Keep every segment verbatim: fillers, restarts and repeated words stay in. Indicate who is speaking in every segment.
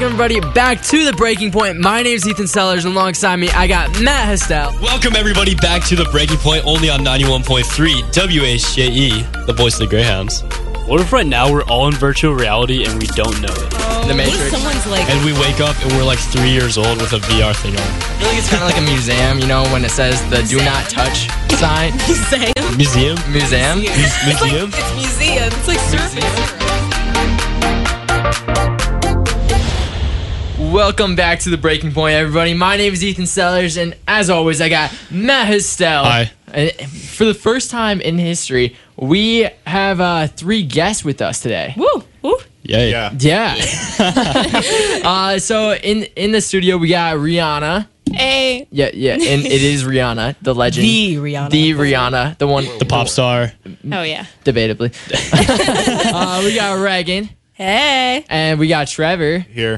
Speaker 1: welcome everybody back to The Breaking Point. My name is Ethan Sellers, and alongside me, I got Matt Hestel.
Speaker 2: Welcome everybody back to The Breaking Point, only on ninety-one point three W H J E, the voice of the Greyhounds.
Speaker 3: What if right now we're all in virtual reality and we don't know it?
Speaker 4: Oh,
Speaker 1: The Matrix.
Speaker 4: Someone's like,
Speaker 2: And we wake up and we're like three years old with a V R thing on.
Speaker 1: I feel like it's kind of like a museum, you know, when it says the do not touch sign.
Speaker 4: museum.
Speaker 2: Museum?
Speaker 1: Museum?
Speaker 4: It's like,
Speaker 2: Museum?
Speaker 4: it's museum. It's like surfing.
Speaker 1: Welcome back to The Breaking Point, everybody. My name is Ethan Sellers, and as always, I got Matt Hestel.
Speaker 2: Hi.
Speaker 1: And for the first time in history, we have uh, three guests with us today.
Speaker 4: Woo, woo.
Speaker 2: Yay.
Speaker 5: Yeah.
Speaker 1: Yeah. uh, so in in the studio, we got Rihanna.
Speaker 4: Hey.
Speaker 1: Yeah, yeah, and it is Rihanna, the legend.
Speaker 4: The Rihanna.
Speaker 1: The Rihanna, the one.
Speaker 2: The pop star.
Speaker 4: Oh, yeah.
Speaker 1: Debatably. uh, we got Reagan,
Speaker 4: Hey.
Speaker 1: and we got Trevor.
Speaker 5: Here.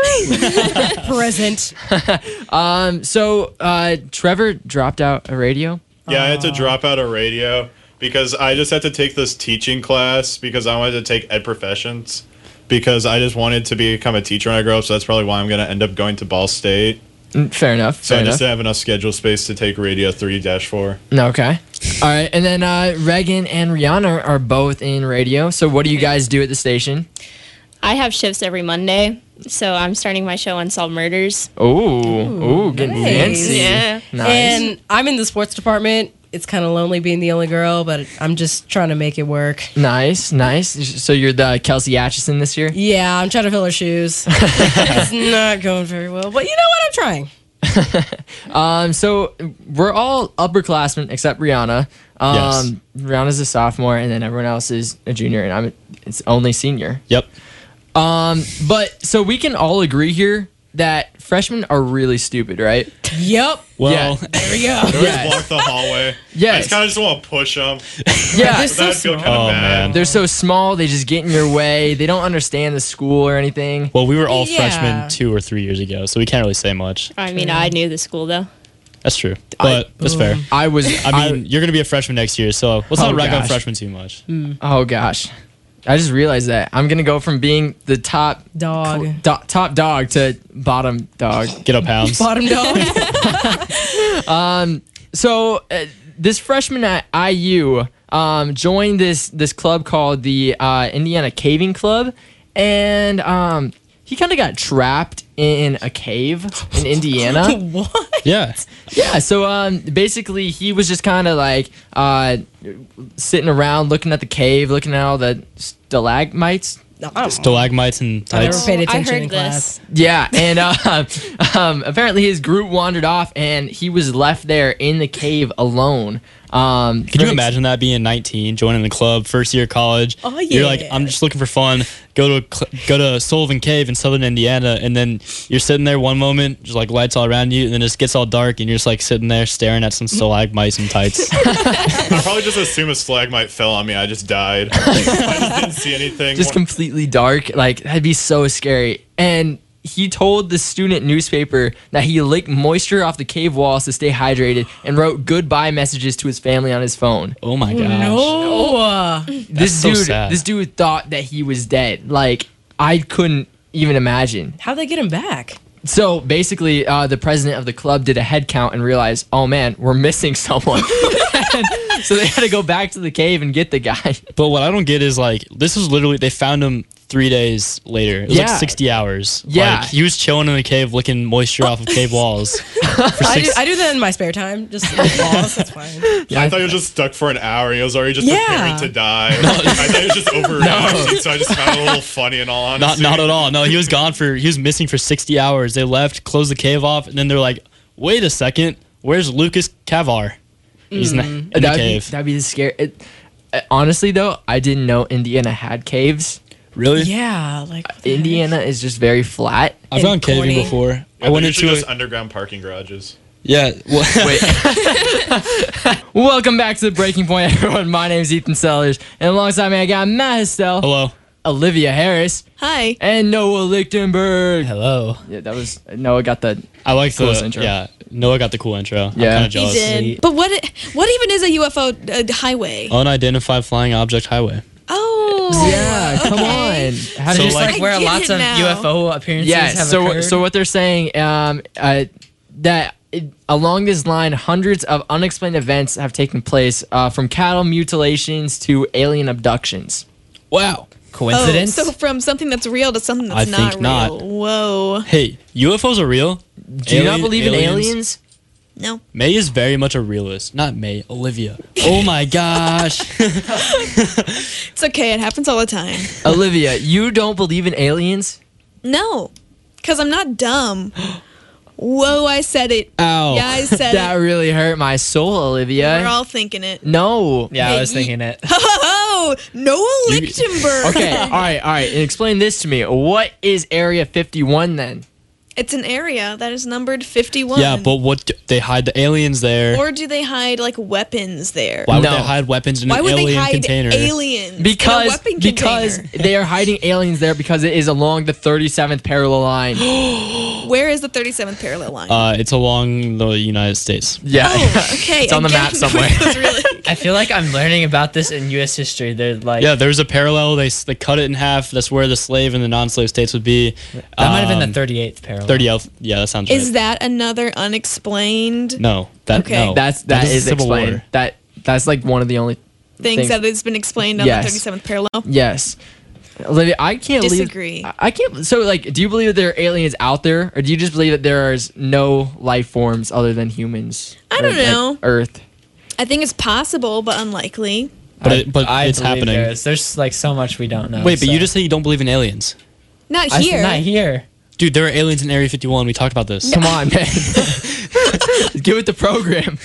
Speaker 4: Present.
Speaker 1: Um, so uh, Trevor dropped out of radio.
Speaker 5: Yeah, I had to drop out of radio because I just had to take this teaching class because I wanted to take ed professions because I just wanted to become a teacher when I grow up. So that's probably why I'm going to end up going to Ball State.
Speaker 1: Mm, Fair enough.
Speaker 5: So
Speaker 1: Fair
Speaker 5: I
Speaker 1: enough.
Speaker 5: just didn't have enough schedule space to take radio three dash four.
Speaker 1: Okay. All right, and then uh, Reagan and Rihanna are both in radio. So what do you guys do at the station?
Speaker 6: I have shifts every Monday, so I'm starting my show Unsolved Murders.
Speaker 1: Oh, ooh, getting
Speaker 4: nice.
Speaker 1: fancy.
Speaker 6: Yeah.
Speaker 1: Nice.
Speaker 7: And I'm in the sports department. It's kind of lonely being the only girl, but I'm just trying to make it work.
Speaker 1: Nice, nice. So you're the Kelsey Atchison this year?
Speaker 7: Yeah, I'm trying to fill her shoes. It's not going very well, but you know what? I'm trying.
Speaker 1: Um, so we're all upperclassmen except Rihanna. Um, Rihanna's a sophomore, and then everyone else is a junior, and I'm it's only senior.
Speaker 2: Yep.
Speaker 1: Um, but so we can all agree here that freshmen are really stupid, right?
Speaker 7: Yep.
Speaker 2: Well,
Speaker 1: Yeah.
Speaker 7: There we go.
Speaker 5: I always
Speaker 1: Yes.
Speaker 5: block the hallway. I
Speaker 1: Yes.
Speaker 5: just kind of just want to push them.
Speaker 1: Yeah.
Speaker 7: They're so
Speaker 5: That'd feel
Speaker 7: small.
Speaker 5: kind of
Speaker 2: Oh,
Speaker 5: bad.
Speaker 2: man.
Speaker 1: They're so small, they just get in your way. They don't understand the school or anything.
Speaker 2: well, we were all
Speaker 7: Yeah.
Speaker 2: freshmen two or three years ago, so we can't really say much.
Speaker 6: I mean, I knew the school, though.
Speaker 2: That's true. But that's fair.
Speaker 1: I was,
Speaker 2: I mean, you're going to be a freshman next year, so let's
Speaker 1: Oh,
Speaker 2: not rag on
Speaker 1: gosh.
Speaker 2: freshmen too much.
Speaker 1: oh gosh. I just realized that I'm going to go from being the top
Speaker 7: Dog.
Speaker 1: do- top dog to bottom dog.
Speaker 2: Get up, hounds.
Speaker 7: Bottom dog.
Speaker 1: So uh, this freshman at I U um, joined this this club called the uh, Indiana Caving Club, and um, he kind of got trapped in a cave in Indiana.
Speaker 7: What?
Speaker 2: Yeah.
Speaker 1: Yeah, so um, basically he was just kind of like uh, sitting around looking at the cave, looking at all the stalagmites.
Speaker 7: No, I don't know.
Speaker 2: Stalagmites and
Speaker 7: I never
Speaker 2: tights.
Speaker 7: paid
Speaker 6: I
Speaker 7: attention
Speaker 6: heard
Speaker 7: in class.
Speaker 6: this.
Speaker 1: Yeah, and uh, um, apparently his group wandered off, and he was left there in the cave alone. Um,
Speaker 2: Could you imagine that being nineteen, joining the club, first year of college?
Speaker 7: Oh,
Speaker 2: You're like,
Speaker 7: yeah.
Speaker 2: I'm just looking for fun. Go to a cl- go to Sullivan Cave in southern Indiana, and then you're sitting there one moment, just like lights all around you, and then it just gets all dark, and you're just like sitting there staring at some stalagmites and tights.
Speaker 5: I probably just assume a stalagmite fell on me. I just died. I just didn't see anything.
Speaker 1: just completely dark? Like, that'd be so scary. And he told the student newspaper that he licked moisture off the cave walls to stay hydrated and wrote goodbye messages to his family on his phone.
Speaker 2: Oh my gosh.
Speaker 7: No. Uh,
Speaker 1: This
Speaker 2: so
Speaker 1: dude,
Speaker 2: sad.
Speaker 1: this dude thought that he was dead. Like, I couldn't even imagine.
Speaker 7: how'd they get him back?
Speaker 1: So basically, uh, the president of the club did a head count and realized, oh man, we're missing someone. And so they had to go back to the cave and get the guy.
Speaker 2: But what I don't get is like, this was literally, they found him three days later. It was
Speaker 1: Yeah.
Speaker 2: like sixty hours.
Speaker 1: Yeah.
Speaker 2: Like, he was chilling in the cave, licking moisture off of cave walls. For
Speaker 7: I do,
Speaker 2: six,
Speaker 7: I do that in my spare time. Just like balls. That's fine.
Speaker 5: I thought he was just stuck for an hour. He was already just
Speaker 7: Yeah.
Speaker 5: preparing to die. I thought he was just overreacting, so I just found it a little funny in all
Speaker 2: not,
Speaker 5: honesty.
Speaker 2: not at all. No, he was gone for, he was missing for sixty hours. They left, closed the cave off, and then they're like, wait a second, where's Lucas Cavar? He's in the, in the
Speaker 1: That'd be,
Speaker 2: cave.
Speaker 1: that'd be the scary. It, uh, honestly, though, I didn't know Indiana had caves.
Speaker 2: Really?
Speaker 7: Yeah, like what the heck?
Speaker 1: Indiana is just very flat.
Speaker 2: I've gone
Speaker 7: And
Speaker 2: caving
Speaker 7: corny.
Speaker 2: before.
Speaker 5: Yeah,
Speaker 2: I went
Speaker 5: they're
Speaker 2: into
Speaker 5: usually
Speaker 2: a,
Speaker 5: just underground parking garages.
Speaker 2: yeah. Well,
Speaker 1: Wait. Welcome back to the Breaking Point, everyone. My name is Ethan Sellers, and alongside me, I got Matt Hestel,
Speaker 2: hello.
Speaker 1: Olivia Harris,
Speaker 6: Hi.
Speaker 1: and Noah Lichtenberg.
Speaker 2: Hello.
Speaker 1: Yeah, that was Noah got the.
Speaker 2: I like the
Speaker 1: Coolest intro.
Speaker 2: Yeah, Noah got the cool intro.
Speaker 1: Yeah.
Speaker 2: I'm kind of
Speaker 1: He
Speaker 2: jealous.
Speaker 6: But what what even is a U F O uh, highway?
Speaker 2: Unidentified flying object highway.
Speaker 4: Oh.
Speaker 1: Yeah, come on. How
Speaker 2: So,
Speaker 1: did you
Speaker 2: like-
Speaker 8: Just like,
Speaker 4: I
Speaker 8: where
Speaker 4: get
Speaker 8: lots
Speaker 4: it
Speaker 8: of
Speaker 4: now.
Speaker 8: U F O appearances
Speaker 1: Yeah,
Speaker 8: have
Speaker 1: so
Speaker 8: occurred.
Speaker 1: so what they're saying um, uh, that it, along this line, hundreds of unexplained events have taken place, uh, from cattle mutilations to alien abductions.
Speaker 2: Wow.
Speaker 8: Coincidence?
Speaker 4: Oh, so from something that's real to something that's
Speaker 2: I
Speaker 4: not
Speaker 2: think not.
Speaker 4: real. Whoa.
Speaker 2: Hey, U F Os are real.
Speaker 1: Do you not believe in aliens?
Speaker 4: No.
Speaker 2: May is very much a realist. Not May, Olivia. Oh my gosh.
Speaker 4: It's okay. It happens all the time.
Speaker 1: Olivia, you don't believe in aliens?
Speaker 4: No. Because I'm not dumb. Whoa, I said it.
Speaker 2: Ow.
Speaker 4: Yeah, I said
Speaker 1: That
Speaker 4: it.
Speaker 1: really hurt my soul, Olivia.
Speaker 4: We're all thinking it.
Speaker 1: No.
Speaker 8: yeah, I
Speaker 4: Hey,
Speaker 8: was
Speaker 4: ye-
Speaker 8: thinking it.
Speaker 4: Oh, Noah Lichtenberg.
Speaker 1: Okay, all right, all right. And explain this to me. What is Area fifty-one then?
Speaker 4: It's an area that is numbered fifty-one.
Speaker 2: Yeah, but what do, they hide the aliens there?
Speaker 4: Or do they hide like weapons there?
Speaker 2: Why would
Speaker 1: No.
Speaker 2: they hide weapons in
Speaker 4: Why
Speaker 2: an
Speaker 4: would they
Speaker 2: alien
Speaker 4: hide
Speaker 2: container?
Speaker 4: aliens
Speaker 1: Because
Speaker 4: in a weapon
Speaker 1: because
Speaker 4: container?
Speaker 1: they are hiding aliens there because it is along the thirty-seventh parallel line.
Speaker 4: Where is the thirty-seventh parallel line?
Speaker 2: Uh, it's along the United States.
Speaker 1: Yeah.
Speaker 4: oh, okay.
Speaker 1: It's on the
Speaker 4: again,
Speaker 1: map somewhere.
Speaker 4: it was really-
Speaker 8: I feel like I'm learning about this in U S history. They're like,
Speaker 2: Yeah, there's a parallel. They s- they cut it in half. That's where the slave and the non-slave states would be.
Speaker 8: that might have been
Speaker 2: Um,
Speaker 8: the thirty-eighth parallel.
Speaker 2: thirtieth. Yeah, that sounds right.
Speaker 4: Is that another unexplained
Speaker 2: no, that
Speaker 4: Okay.
Speaker 2: no.
Speaker 1: That's that
Speaker 2: is
Speaker 1: is
Speaker 2: Civil
Speaker 1: explained.
Speaker 2: War.
Speaker 1: That that's like one of the only
Speaker 4: things
Speaker 1: things-
Speaker 4: that has been explained on
Speaker 1: Yes.
Speaker 4: the thirty-seventh parallel?
Speaker 1: Yes. Olivia, I can't
Speaker 4: Disagree.
Speaker 1: believe I I can't so like do you believe that there are aliens out there or do you just believe that there is no life forms other than humans?
Speaker 4: I
Speaker 1: Or,
Speaker 4: don't
Speaker 1: like,
Speaker 4: know.
Speaker 1: Earth.
Speaker 4: I think it's possible, but unlikely.
Speaker 2: But
Speaker 8: I-
Speaker 2: it, but
Speaker 8: I
Speaker 2: it's
Speaker 8: believe
Speaker 2: happening.
Speaker 8: There's, there's like so much we don't know.
Speaker 2: Wait, but
Speaker 8: so-
Speaker 2: you just said you don't believe in aliens,
Speaker 4: Not
Speaker 8: I said
Speaker 4: here.
Speaker 8: not here.
Speaker 2: dude. There are aliens in Area fifty-one. We talked about this.
Speaker 1: Come on, man. Get with the program.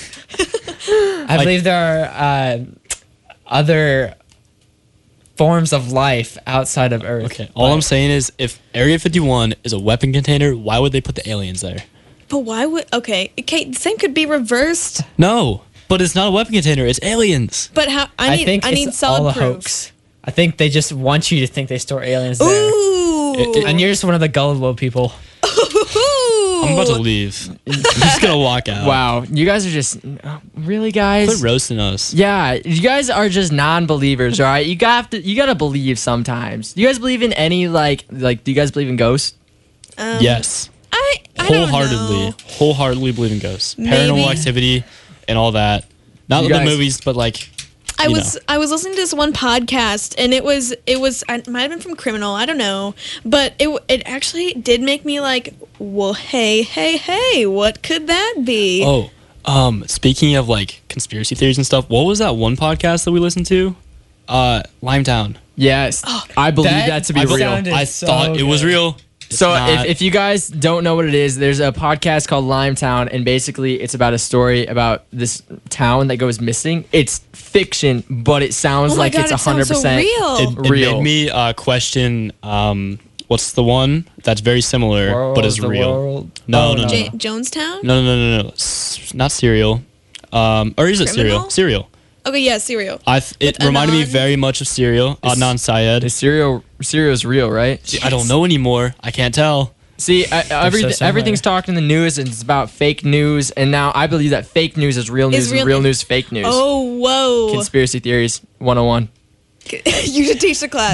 Speaker 8: I
Speaker 2: Like-
Speaker 8: believe there are uh, other forms of life outside of Earth.
Speaker 2: Okay, all I'm saying is, if Area fifty-one is a weapon container, why would they put the aliens there?
Speaker 4: But why would okay? Okay, the same could be reversed.
Speaker 2: No, but it's not a weapon container. It's aliens.
Speaker 4: But how? I
Speaker 8: I,
Speaker 4: need. I,
Speaker 8: think
Speaker 4: need
Speaker 8: it's
Speaker 4: solid
Speaker 8: all a
Speaker 4: proof.
Speaker 8: hoax. I think they just want you to think they store aliens there.
Speaker 4: Ooh.
Speaker 2: It- it-
Speaker 8: And you're just one of the gullible people.
Speaker 4: Ooh.
Speaker 2: I'm about to leave. I'm just gonna walk out.
Speaker 1: Wow, you guys are just really guys.
Speaker 2: Quit roasting us.
Speaker 1: Yeah, you guys are just non-believers, all right? You got to you got to believe sometimes. Do you guys believe in any like like do you guys believe in ghosts?
Speaker 4: Um,
Speaker 2: Yes,
Speaker 4: I. I don't
Speaker 2: wholeheartedly,
Speaker 4: know.
Speaker 2: wholeheartedly believe in ghosts, paranormal
Speaker 4: Maybe.
Speaker 2: activity, and all that. Not
Speaker 1: You
Speaker 2: the
Speaker 1: guys-
Speaker 2: movies, but like.
Speaker 4: I
Speaker 2: you
Speaker 4: was
Speaker 2: know.
Speaker 4: I was listening to this one podcast and it was it was it might have been from Criminal, I don't know, but it it actually did make me like, well, hey, hey, hey, what could that be?
Speaker 2: Oh, um, speaking of like conspiracy theories and stuff, what was that one podcast that we listened to? Uh, Limetown.
Speaker 1: Yes, I believe that,
Speaker 8: that-
Speaker 1: to be
Speaker 8: I
Speaker 1: real.
Speaker 8: sounded-
Speaker 2: I
Speaker 8: so
Speaker 2: thought it was
Speaker 8: good.
Speaker 2: real. It's
Speaker 1: So
Speaker 2: not.
Speaker 1: if, if you guys don't know what it is, there's a podcast called Limetown, and basically it's about a story about this town that goes missing. It's fiction, but it sounds
Speaker 4: Oh my
Speaker 1: like
Speaker 4: God,
Speaker 1: it's
Speaker 4: it sounds so
Speaker 1: one hundred percent
Speaker 4: real.
Speaker 2: it, it
Speaker 1: real.
Speaker 2: made me uh, question um, what's the one that's very similar
Speaker 8: World,
Speaker 2: but is
Speaker 8: the
Speaker 2: real.
Speaker 8: world.
Speaker 2: No,
Speaker 8: Oh,
Speaker 2: no, no,
Speaker 4: J-
Speaker 2: no,
Speaker 4: Jonestown?
Speaker 2: no, no, no, no, no. S- not Serial. Um, or is it
Speaker 4: Criminal?
Speaker 2: Serial? Serial.
Speaker 4: Okay, yeah, Serial.
Speaker 2: I th- it
Speaker 4: With
Speaker 2: reminded me
Speaker 4: Anon?
Speaker 2: very much of Serial.
Speaker 1: Is-
Speaker 2: Adnan Syed.
Speaker 1: The serial serial's real, right?
Speaker 2: See, I don't know anymore. I can't tell.
Speaker 1: See, I, every,
Speaker 8: so similar.
Speaker 1: everything's talked in the news, and it's about fake news. And now I believe that fake news is real news,
Speaker 4: Is
Speaker 1: and
Speaker 4: real
Speaker 1: real
Speaker 4: news.
Speaker 1: news fake news.
Speaker 4: Oh, whoa.
Speaker 1: Conspiracy theories one oh one.
Speaker 4: You should teach the class.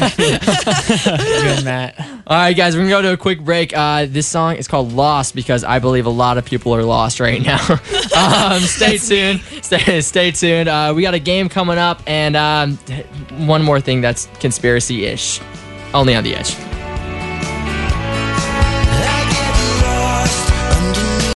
Speaker 8: Good, Matt.
Speaker 1: All right, guys, we're gonna go to a quick break. Uh, this song is called "Lost" because I believe a lot of people are lost right now. um, stay tuned. Stay, stay tuned. Uh, we got a game coming up, and um, one more thing that's conspiracy-ish, only on the edge.